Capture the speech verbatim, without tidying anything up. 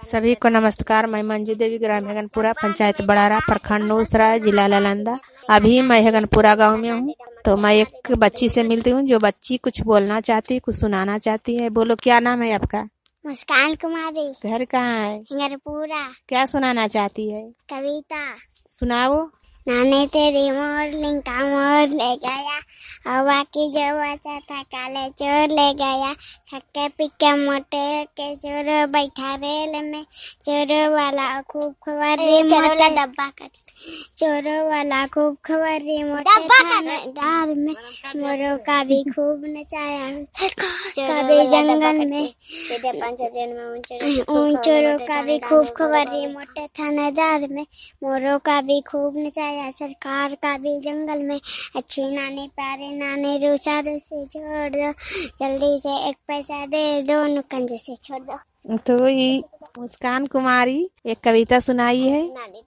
सभी को नमस्कार। मैं मंजू देवी, ग्राम हेगनपुरा, पंचायत बड़ारा, प्रखंड नूसराय, जिला नालंदा। अभी मैं हेगनपुरा गांव में हूँ। तो मैं एक बच्ची से मिलती हूँ जो बच्ची कुछ बोलना चाहती है, कुछ सुनाना चाहती है। बोलो, क्या नाम है आपका? मुस्कान कुमारी। घर कहाँ है? हेगनपुरा। क्या सुनाना चाहती है? कविता। सुनाओ। नाने तेरी मोरलिंग का मोर ले गया, हवा की जो बचा था काले चोर ले गया। थके पिके मोटे के चोर बैठा रेल में, चोरों वाला खूब खबरी मोटे डब्बा कर, चोरों वाला खूब खबरी मोटे थानेदार में, मोरों का भी खूब नचाया कभी जंगल में, उन चोरों का भी खूब खबरी मोटे थानेदार में, मोरों का भी खूब नचाया सरकार का भी जंगल में। अच्छी नानी प्यारे नानी रूसा रूसी छोड़ दो, जल्दी से एक पैसा दे दो, नुकंज से छोड़ दो। तो ये मुस्कान कुमारी एक कविता सुनाई है।